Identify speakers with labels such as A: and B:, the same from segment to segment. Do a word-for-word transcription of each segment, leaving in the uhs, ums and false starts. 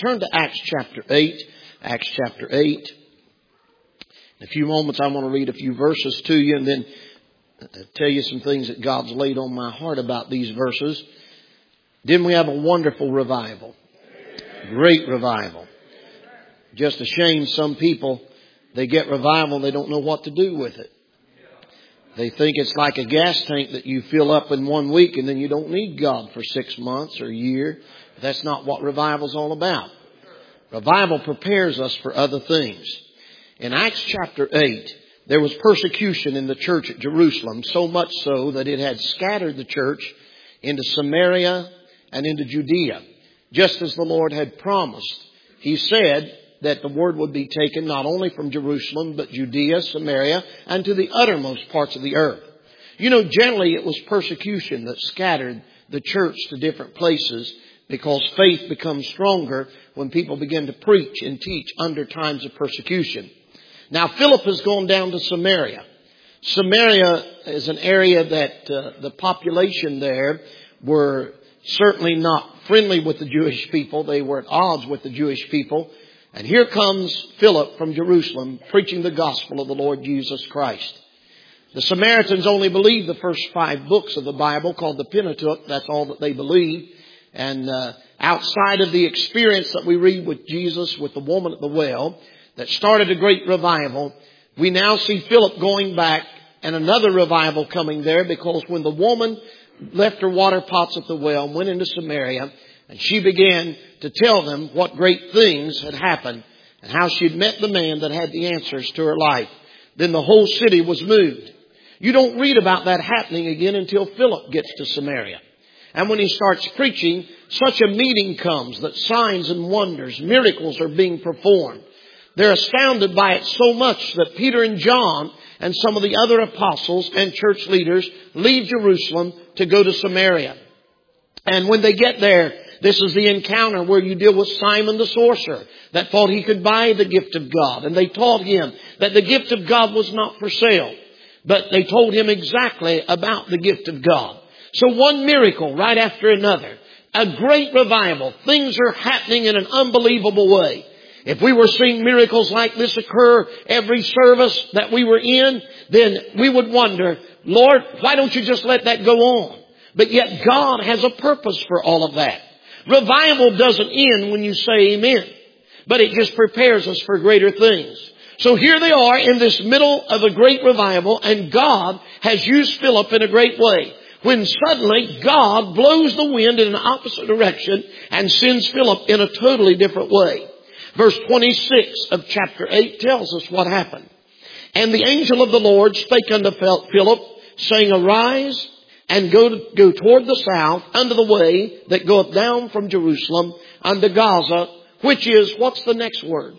A: turn to Acts chapter eight. Acts chapter eight. In a few moments I want to read a few verses to you and then tell you some things that God's laid on my heart about these verses. Didn't we have a wonderful revival? Great revival. Just a shame some people, they get revival and they don't know what to do with it. They think it's like a gas tank that you fill up in one week and then you don't need God for six months or a year. That's not what revival's all about. Revival prepares us for other things. In Acts chapter eight, there was persecution in the church at Jerusalem, so much so that it had scattered the church into Samaria and into Judea, just as the Lord had promised. He said that the word would be taken not only from Jerusalem, but Judea, Samaria, and to the uttermost parts of the earth. You know, generally it was persecution that scattered the church to different places, because faith becomes stronger when people begin to preach and teach under times of persecution. Now, Philip has gone down to Samaria. Samaria is an area that uh, the population there were certainly not friendly with the Jewish people. They were at odds with the Jewish people. And here comes Philip from Jerusalem preaching the gospel of the Lord Jesus Christ. The Samaritans only believed the first five books of the Bible, called the Pentateuch. That's all that they believed. And uh, outside of the experience that we read with Jesus, with the woman at the well, that started a great revival, we now see Philip going back and another revival coming there, because when the woman left her water pots at the well and went into Samaria, and she began to tell them what great things had happened and how she had met the man that had the answers to her life, then the whole city was moved. You don't read about that happening again until Philip gets to Samaria. And when he starts preaching, such a meeting comes that signs and wonders, miracles are being performed. They're astounded by it so much that Peter and John and some of the other apostles and church leaders leave Jerusalem to go to Samaria. And when they get there, this is the encounter where you deal with Simon the sorcerer that thought he could buy the gift of God. And they taught him that the gift of God was not for sale, but they told him exactly about the gift of God. So one miracle right after another. A great revival. Things are happening in an unbelievable way. If we were seeing miracles like this occur every service that we were in, then we would wonder, Lord, why don't you just let that go on? But yet God has a purpose for all of that. Revival doesn't end when you say amen, but it just prepares us for greater things. So here they are in this middle of a great revival, and God has used Philip in a great way. When suddenly God blows the wind in an opposite direction and sends Philip in a totally different way. Verse twenty-six of chapter eight tells us what happened. And the angel of the Lord spake unto Philip, saying, Arise and go, to, go toward the south unto the way that goeth down from Jerusalem unto Gaza, which is, what's the next word?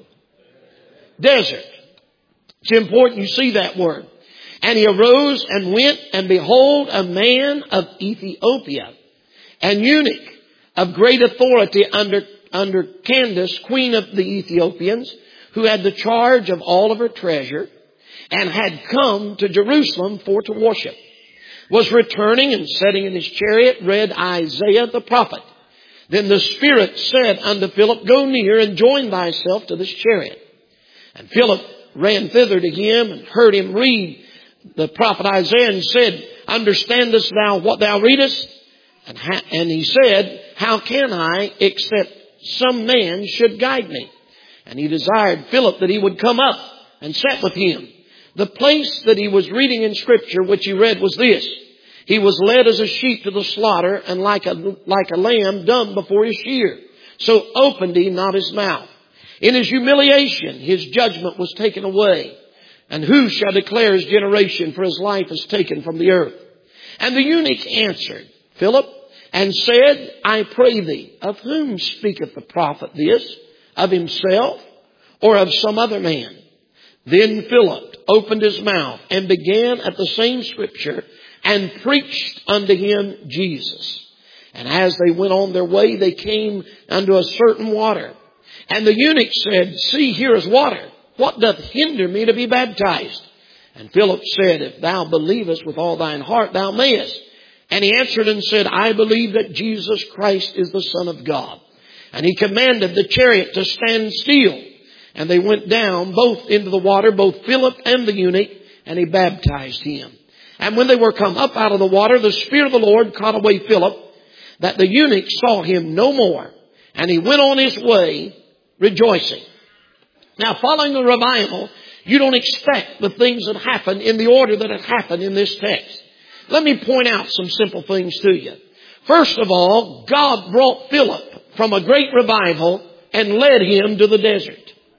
A: Desert. It's important you see that word. And he arose and went, and behold, a man of Ethiopia, an eunuch of great authority under, under Candace, queen of the Ethiopians, who had the charge of all of her treasure, and had come to Jerusalem for to worship, was returning and sitting in his chariot, read Isaiah the prophet. Then the Spirit said unto Philip, Go near and join thyself to this chariot. And Philip ran thither to him and heard him read the prophet Isaiah, and said, Understandest thou what thou readest? And, ha- and he said, How can I, except some man should guide me? And he desired Philip that he would come up and sit with him. The place that he was reading in Scripture, which he read, was this: He was led as a sheep to the slaughter, and like a, like a lamb dumb before his shear, so opened he not his mouth. In his humiliation, his judgment was taken away. And who shall declare his generation? For his life is taken from the earth. And the eunuch answered Philip and said, I pray thee, of whom speaketh the prophet this? Of himself or of some other man? Then Philip opened his mouth and began at the same scripture and preached unto him Jesus. And as they went on their way, they came unto a certain water. And the eunuch said, See, here is water. What doth hinder me to be baptized? And Philip said, If thou believest with all thine heart, thou mayest. And he answered and said, I believe that Jesus Christ is the Son of God. And he commanded the chariot to stand still. And they went down both into the water, both Philip and the eunuch, and he baptized him. And when they were come up out of the water, the Spirit of the Lord caught away Philip, that the eunuch saw him no more. And he went on his way rejoicing. Now, following a revival, you don't expect the things that happen in the order that have happened in this text. Let me point out some simple things to you. First of all, God brought Philip from a great revival and led him to the desert.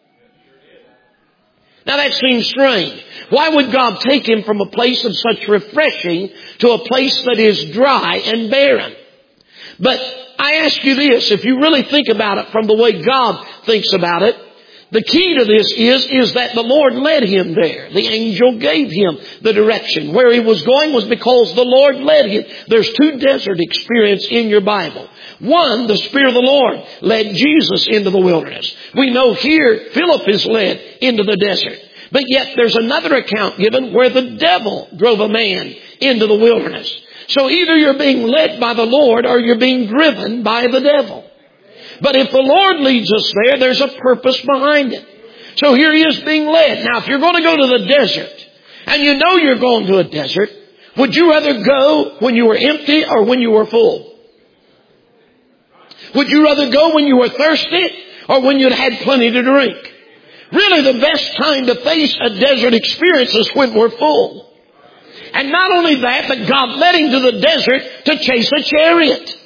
A: Now that seems strange. Why would God take him from a place of such refreshing to a place that is dry and barren? But I ask you this, if you really think about it from the way God thinks about it, the key to this is, is that the Lord led him there. The angel gave him the direction. Where he was going was because the Lord led him. There's two desert experiences in your Bible. One, the Spirit of the Lord led Jesus into the wilderness. We know here Philip is led into the desert. But yet there's another account given where the devil drove a man into the wilderness. So either you're being led by the Lord or you're being driven by the devil. But if the Lord leads us there, there's a purpose behind it. So here he is being led. Now, if you're going to go to the desert, and you know you're going to a desert, would you rather go when you were empty or when you were full? Would you rather go when you were thirsty or when you'd had plenty to drink? Really, the best time to face a desert experience is when we're full. And not only that, but God led him to the desert to chase a chariot.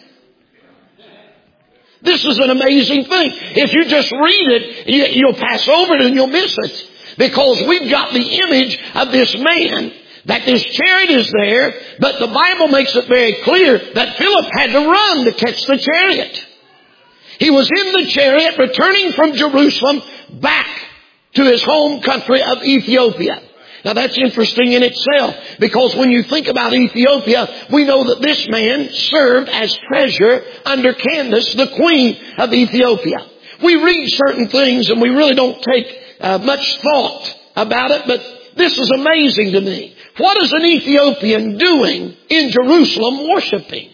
A: This is an amazing thing. If you just read it, you, you'll pass over it and you'll miss it. Because we've got the image of this man, that this chariot is there, but the Bible makes it very clear that Philip had to run to catch the chariot. He was in the chariot returning from Jerusalem back to his home country of Ethiopia. Now that's interesting in itself, because when you think about Ethiopia, we know that this man served as treasurer under Candace, the queen of Ethiopia. We read certain things and we really don't take uh, much thought about it, but this is amazing to me. What is an Ethiopian doing in Jerusalem worshiping?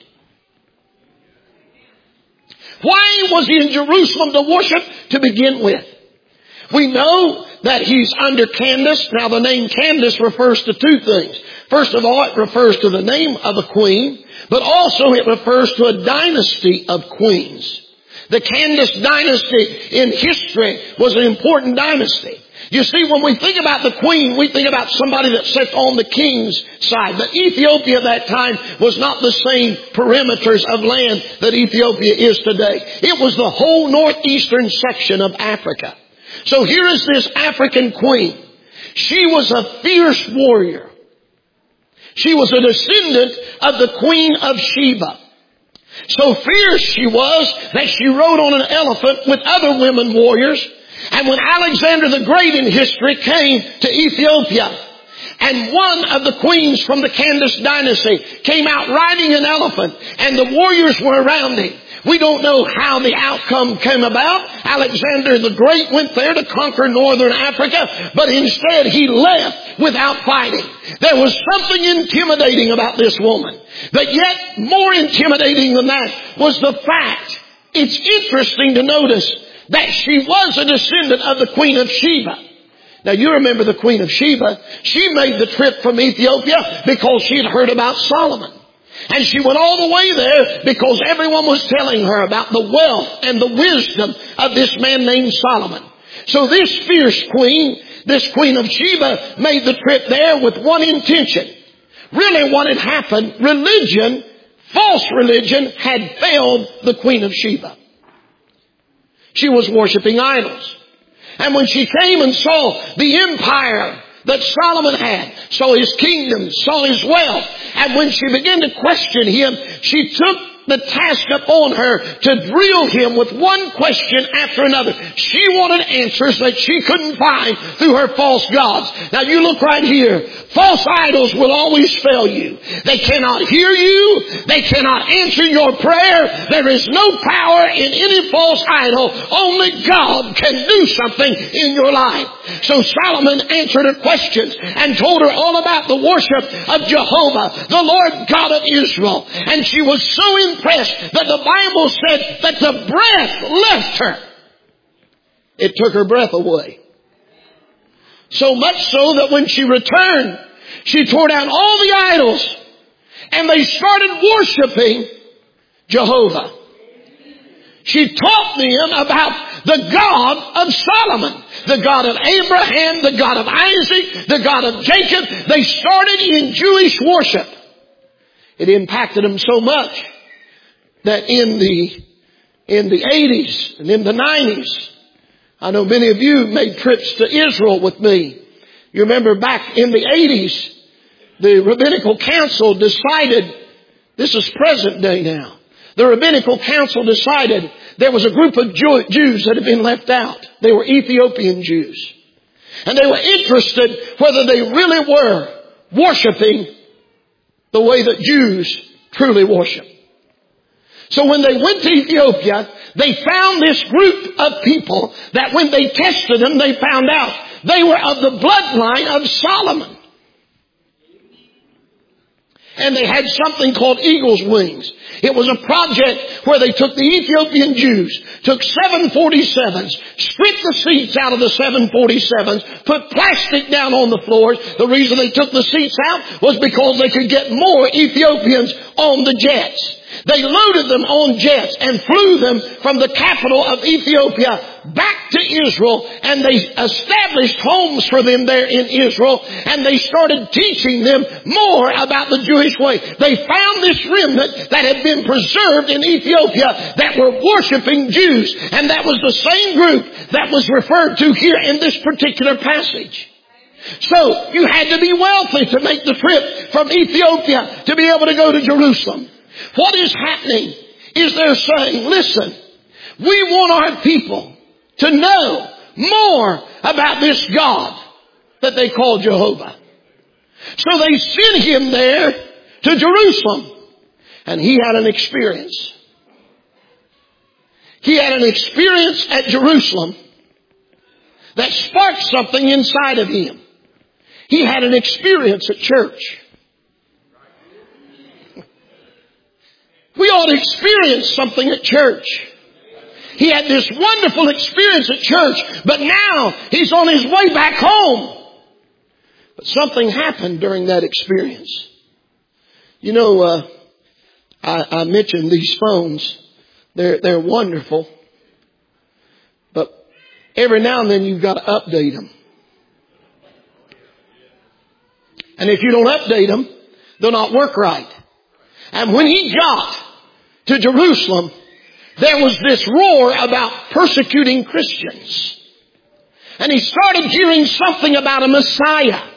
A: Why was he in Jerusalem to worship to begin with? We know that he's under Candace. Now the name Candace refers to two things. First of all, it refers to the name of a queen, but also it refers to a dynasty of queens. The Candace dynasty in history was an important dynasty. You see, when we think about the queen, we think about somebody that sits on the king's side. But Ethiopia at that time was not the same perimeters of land that Ethiopia is today. It was the whole northeastern section of Africa. So here is this African queen. She was a fierce warrior. She was a descendant of the Queen of Sheba. So fierce she was that she rode on an elephant with other women warriors. And when Alexander the Great in history came to Ethiopia, and one of the queens from the Candace dynasty came out riding an elephant, and the warriors were around him. We don't know how the outcome came about. Alexander the Great went there to conquer northern Africa, but instead he left without fighting. There was something intimidating about this woman. But yet more intimidating than that was the fact, it's interesting to notice that she was a descendant of the Queen of Sheba. Now you remember the Queen of Sheba. She made the trip from Ethiopia because she had heard about Solomon. And she went all the way there because everyone was telling her about the wealth and the wisdom of this man named Solomon. So this fierce queen, this Queen of Sheba, made the trip there with one intention. Really what had happened, religion, false religion, had failed the Queen of Sheba. She was worshiping idols. And when she came and saw the empire that Solomon had, saw his kingdom, saw his wealth, and when she began to question him, she took the task upon her to drill him with one question after another. She wanted answers that she couldn't find through her false gods. Now you look right here. False idols will always fail you. They cannot hear you. They cannot answer your prayer. There is no power in any false idol. Only God can do something in your life. So Solomon answered her questions and told her all about the worship of Jehovah, the Lord God of Israel. And she was so pressed that the Bible said that the breath left her. It took her breath away. So much so that when she returned, she tore down all the idols and they started worshiping Jehovah. She taught them about the God of Solomon, the God of Abraham, the God of Isaac, the God of Jacob. They started in Jewish worship. It impacted them so much that in the, in the eighties and in the nineties, I know many of you made trips to Israel with me. You remember back in the eighties, the Rabbinical Council decided, this is present day now, the Rabbinical Council decided there was a group of Jews that had been left out. They were Ethiopian Jews. And they were interested whether they really were worshiping the way that Jews truly worship. So when they went to Ethiopia, they found this group of people that when they tested them, they found out they were of the bloodline of Solomon. And they had something called Eagle's Wings. It was a project where they took the Ethiopian Jews, took seven forty-sevens, stripped the seats out of the seven forty-sevens, put plastic down on the floors. The reason they took the seats out was because they could get more Ethiopians on the jets. They loaded them on jets and flew them from the capital of Ethiopia back to Israel, and they established homes for them there in Israel, and they started teaching them more about the Jewish way. They found this remnant that had been preserved in Ethiopia that were worshiping Jews, and that was the same group that was referred to here in this particular passage. So you had to be wealthy to make the trip from Ethiopia to be able to go to Jerusalem. What is happening is they're saying, listen, we want our people to know more about this God that they call Jehovah. So they sent him there to Jerusalem, and he had an experience. He had an experience at Jerusalem that sparked something inside of him. He had an experience at church. We ought to experience something at church. He had this wonderful experience at church, but now he's on his way back home. But something happened during that experience. You know, uh, I, I mentioned these phones. They're, they're wonderful. But every now and then you've got to update them. And if you don't update them, they'll not work right. And when he got to Jerusalem, there was this roar about persecuting Christians. And he started hearing something about a Messiah.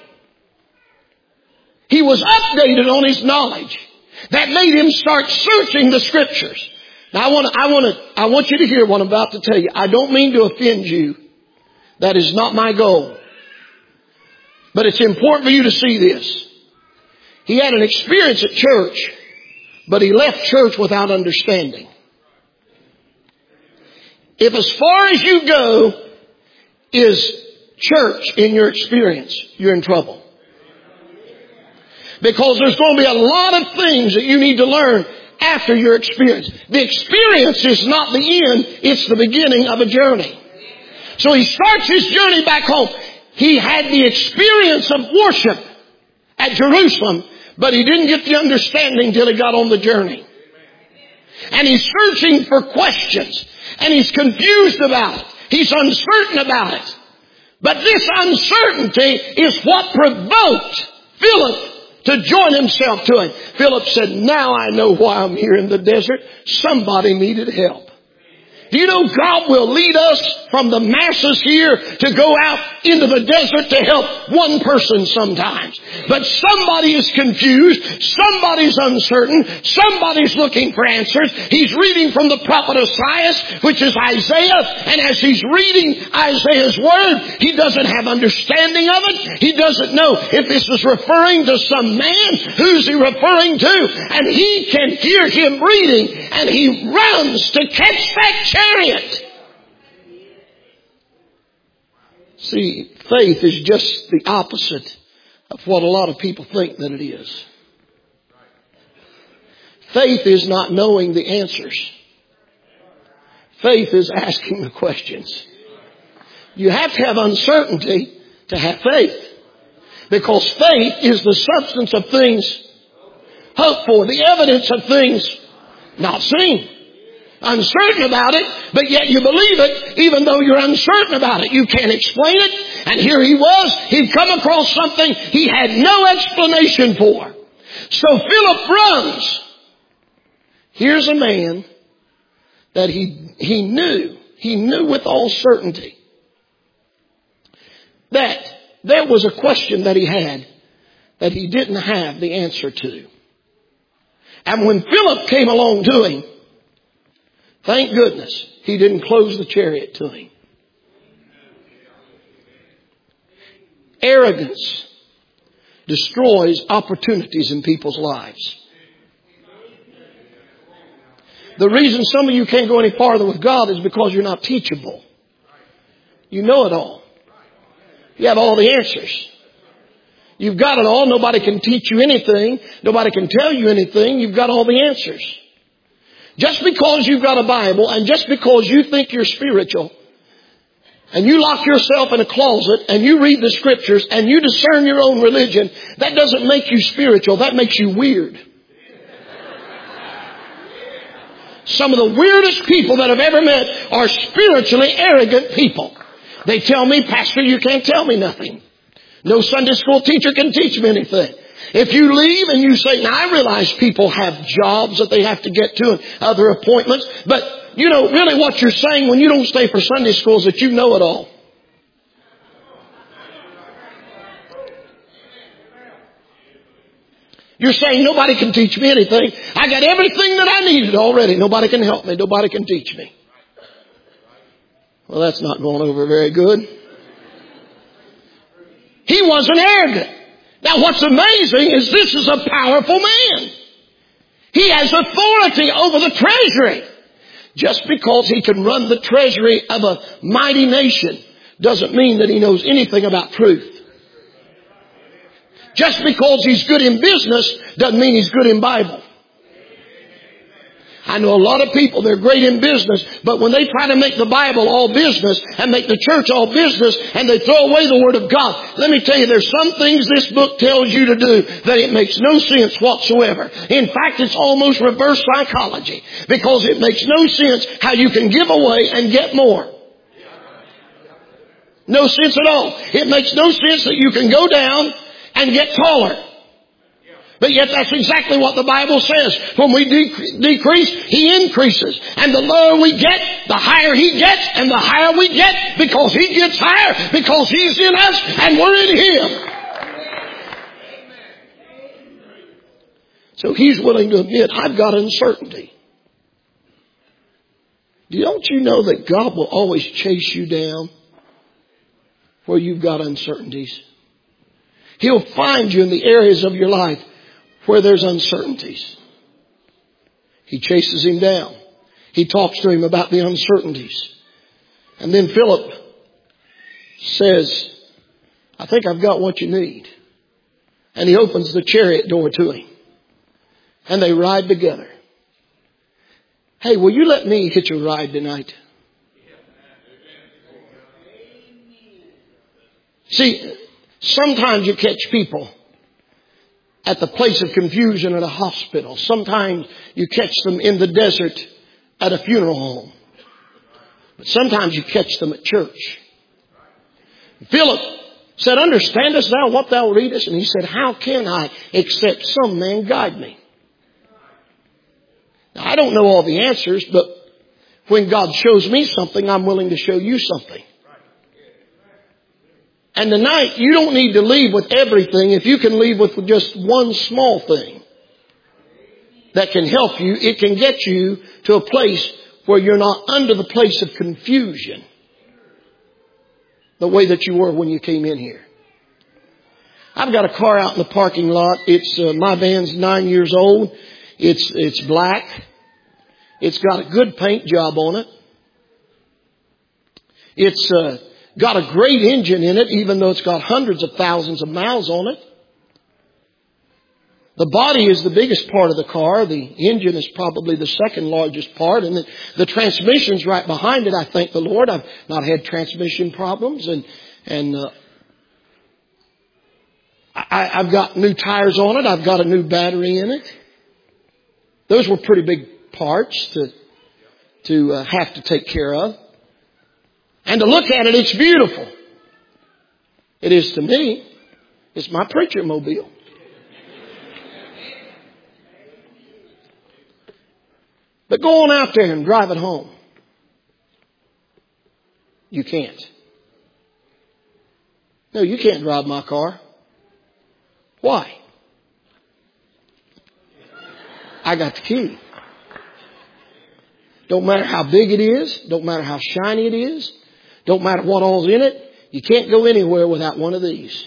A: He was updated on his knowledge. That made him start searching the Scriptures. Now I want to, I want to, I want you to hear what I'm about to tell you. I don't mean to offend you. That is not my goal. But it's important for you to see this. He had an experience at church, but he left church without understanding. If as far as you go is church in your experience, you're in trouble. Because there's going to be a lot of things that you need to learn after your experience. The experience is not the end, it's the beginning of a journey. So he starts his journey back home. He had the experience of worship at Jerusalem, but he didn't get the understanding till he got on the journey. And he's searching for questions. And he's confused about it. He's uncertain about it. But this uncertainty is what provoked Philip to join himself to him. Philip said, now I know why I'm here in the desert. Somebody needed help. Do you know God will lead us from the masses here to go out into the desert to help one person sometimes. But somebody is confused. Somebody's uncertain. Somebody's looking for answers. He's reading from the prophet Isaiah, which is Isaiah. And as he's reading Isaiah's word, he doesn't have understanding of it. He doesn't know if this is referring to some man. Who's he referring to? And he can hear him reading, and he runs to catch that chariot. See, faith is just the opposite of what a lot of people think that it is. Faith is not knowing the answers. Faith is asking the questions. You have to have uncertainty to have faith. Because faith is the substance of things hoped for, the evidence of things not seen. Uncertain about it, but yet you believe it even though you're uncertain about it. You can't explain it. And here he was. He'd come across something he had no explanation for. So Philip runs. Here's a man that he, he knew, he knew with all certainty that there was a question that he had that he didn't have the answer to. And when Philip came along to him, thank goodness he didn't close the chariot to him. Arrogance destroys opportunities in people's lives. The reason some of you can't go any farther with God is because you're not teachable. You know it all. You have all the answers. You've got it all. Nobody can teach you anything. Nobody can tell you anything. You've got all the answers. Just because you've got a Bible and just because you think you're spiritual and you lock yourself in a closet and you read the scriptures and you discern your own religion, that doesn't make you spiritual. That makes you weird. Some of the weirdest people that I've ever met are spiritually arrogant people. They tell me, Pastor, you can't tell me nothing. No Sunday school teacher can teach me anything. If you leave and you say, now I realize people have jobs that they have to get to and other appointments, but you know, really what you're saying when you don't stay for Sunday school is that you know it all. You're saying nobody can teach me anything. I got everything that I needed already. Nobody can help me. Nobody can teach me. Well, that's not going over very good. He wasn't arrogant. Now what's amazing is this is a powerful man. He has authority over the treasury. Just because he can run the treasury of a mighty nation doesn't mean that he knows anything about truth. Just because he's good in business doesn't mean he's good in Bible. I know a lot of people, they're great in business, but when they try to make the Bible all business and make the church all business and they throw away the Word of God, let me tell you, there's some things this book tells you to do that it makes no sense whatsoever. In fact, it's almost reverse psychology because it makes no sense how you can give away and get more. No sense at all. It makes no sense that you can go down and get taller. But yet that's exactly what the Bible says. When we de- decrease, He increases. And the lower we get, the higher He gets. And the higher we get, because He gets higher, because He's in us and we're in Him. So He's willing to admit, I've got uncertainty. Don't you know that God will always chase you down where you've got uncertainties? He'll find you in the areas of your life where there's uncertainties. He chases him down. He talks to him about the uncertainties. And then Philip says, I think I've got what you need. And he opens the chariot door to him. And they ride together. Hey, will you let me hitch a ride tonight? See, sometimes you catch people at the place of confusion at a hospital. Sometimes you catch them in the desert at a funeral home. But sometimes you catch them at church. Philip said, understandest thou what thou readest? And he said, how can I except some man guide me? Now, I don't know all the answers, but when God shows me something, I'm willing to show you something. And tonight, you don't need to leave with everything. If you can leave with just one small thing that can help you, it can get you to a place where you're not under the place of confusion the way that you were when you came in here. I've got a car out in the parking lot. It's uh, my van's nine years old. It's it's black. It's got a good paint job on it. It's uh, got a great engine in it, even though it's got hundreds of thousands of miles on it. The body is the biggest part of the car. The engine is probably the second largest part. And the, the transmission's right behind it, I thank the Lord. I've not had transmission problems. And, and uh, I, I've got new tires on it. I've got a new battery in it. Those were pretty big parts to, to uh, have to take care of. And to look at it, it's beautiful. It is to me. It's my preacher mobile. But go on out there and drive it home. You can't. No, you can't drive my car. Why? I got the key. Don't matter how big it is. Don't matter how shiny it is. Don't matter what all's in it. You can't go anywhere without one of these.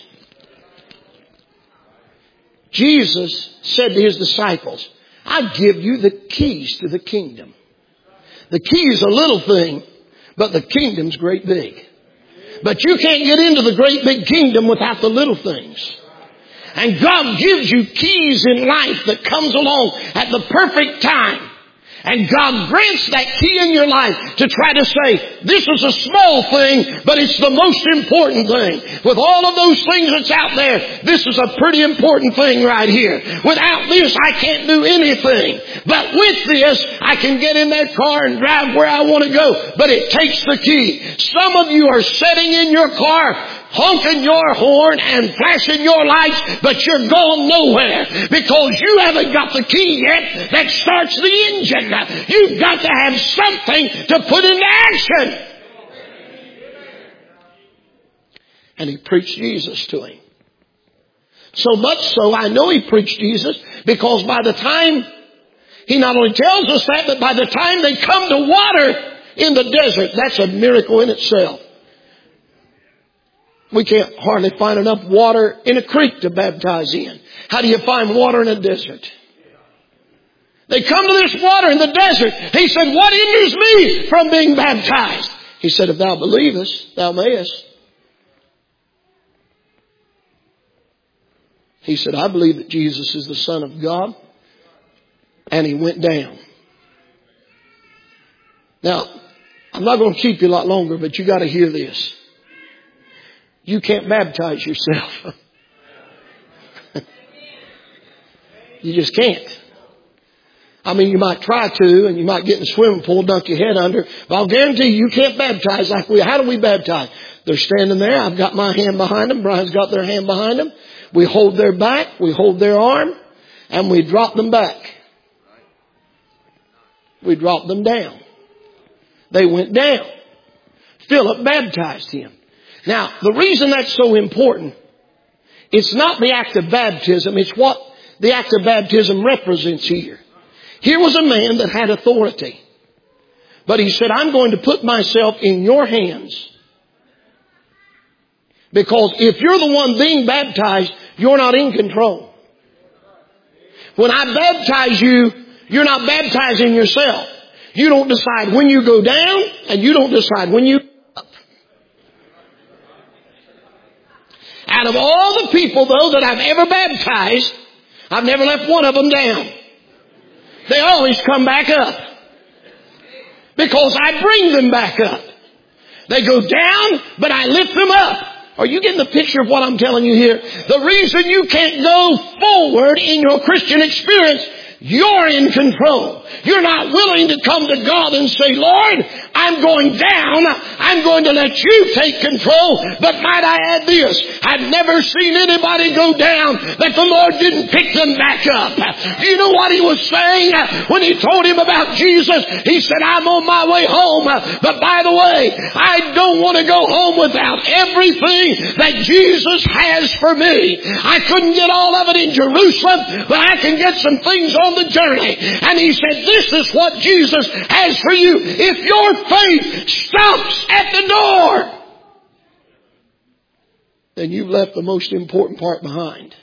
A: Jesus said to His disciples, I give you the keys to the kingdom. The key is a little thing, but the kingdom's great big. But you can't get into the great big kingdom without the little things. And God gives you keys in life that comes along at the perfect time. And God grants that key in your life to try to say, this is a small thing, but it's the most important thing. With all of those things that's out there, this is a pretty important thing right here. Without this, I can't do anything. But with this, I can get in that car and drive where I want to go. But it takes the key. Some of you are sitting in your car, honking your horn and flashing your lights, but you're going nowhere because you haven't got the key yet that starts the engine. You've got to have something to put into action. And he preached Jesus to him. So much so, I know he preached Jesus because by the time, he not only tells us that, but by the time they come to water in the desert, that's a miracle in itself. We can't hardly find enough water in a creek to baptize in. How do you find water in a desert? They come to this water in the desert. He said, what hinders me from being baptized? He said, if thou believest, thou mayest. He said, I believe that Jesus is the Son of God. And he went down. Now, I'm not going to keep you a lot longer, but you got to hear this. You can't baptize yourself. You just can't. I mean, you might try to, and you might get in the swimming pool, dunk your head under, but I'll guarantee you, you can't baptize like we. How do we baptize? They're standing there. I've got my hand behind them. Brian's got their hand behind them. We hold their back. We hold their arm, and we drop them back. We drop them down. They went down. Philip baptized him. Now, the reason that's so important, it's not the act of baptism, it's what the act of baptism represents here. Here was a man that had authority. But he said, I'm going to put myself in your hands. Because if you're the one being baptized, you're not in control. When I baptize you, you're not baptizing yourself. You don't decide when you go down, and you don't decide when you up. Out of all the people, though, that I've ever baptized, I've never left one of them down. They always come back up. Because I bring them back up. They go down, but I lift them up. Are you getting the picture of what I'm telling you here? The reason you can't go forward in your Christian experience, you're in control. You're not willing to come to God and say, Lord, I'm going down. I'm going to let you take control. But might I add this? I've never seen anybody go down that the Lord didn't pick them back up. Do you know what he was saying when he told him about Jesus? He said, I'm on my way home. But by the way, I don't want to go home without everything that Jesus has for me. I couldn't get all of it in Jerusalem, but I can get some things on the journey. And he said, this is what Jesus has for you. If your faith stops at the door, then you've left the most important part behind.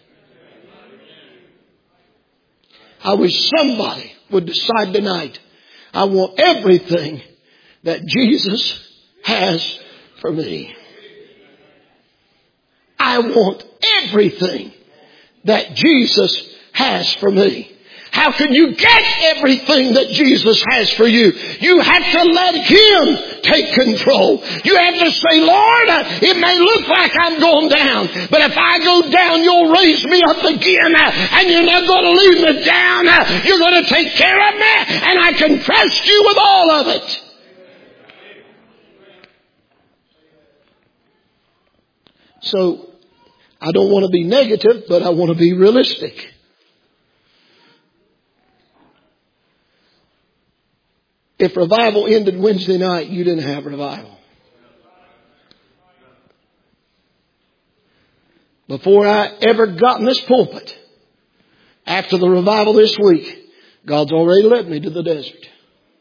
A: I wish somebody would decide tonight, I want everything that Jesus has for me. I want everything that Jesus has for me? How can you get everything that Jesus has for you? You have to let Him take control. You have to say, Lord, it may look like I'm going down, but if I go down, you'll raise me up again, and you're not going to leave me down. You're going to take care of me, and I can trust you with all of it. So, I don't want to be negative, but I want to be realistic. If revival ended Wednesday night, you didn't have revival. Before I ever got in this pulpit, after the revival this week, God's already led me to the desert.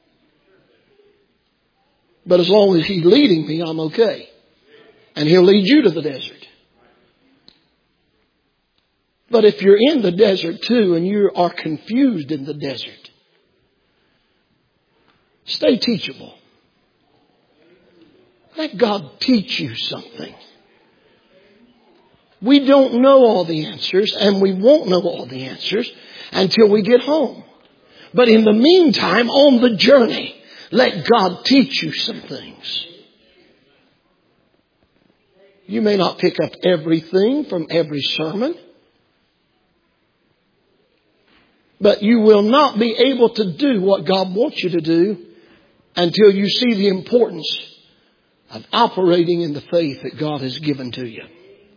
A: But as long as He's leading me, I'm okay. And He'll lead you to the desert. But if you're in the desert too and you are confused in the desert, stay teachable. Let God teach you something. We don't know all the answers, and we won't know all the answers until we get home. But in the meantime, on the journey, let God teach you some things. You may not pick up everything from every sermon, but you will not be able to do what God wants you to do until you see the importance of operating in the faith that God has given to you.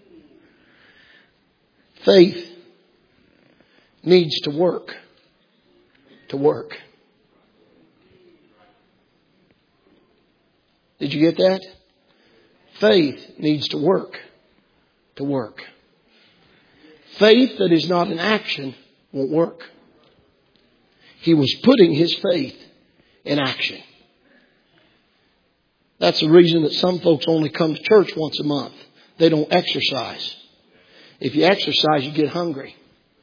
A: Faith needs to work. To work. Did you get that? Faith needs to work. To work. Faith that is not in action won't work. He was putting his faith in action. That's the reason that some folks only come to church once a month. They don't exercise. If you exercise, you get hungry.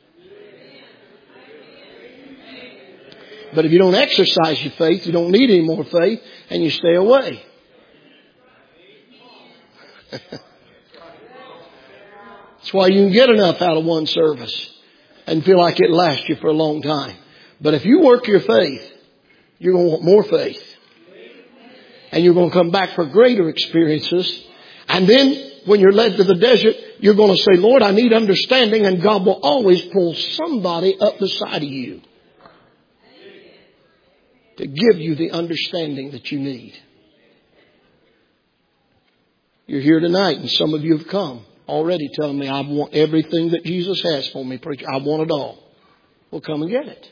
A: But if you don't exercise your faith, you don't need any more faith, and you stay away. That's why you can get enough out of one service and feel like it lasts you for a long time. But if you work your faith, you're going to want more faith. And you're going to come back for greater experiences. And then when you're led to the desert, you're going to say, Lord, I need understanding. And God will always pull somebody up beside of you to give you the understanding that you need. You're here tonight, and some of you have come already telling me, I want everything that Jesus has for me, preacher. I want it all. Well, come and get it.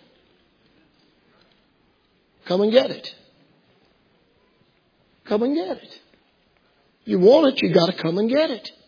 A: Come and get it. Come and get it. You want it, you got to come and get it.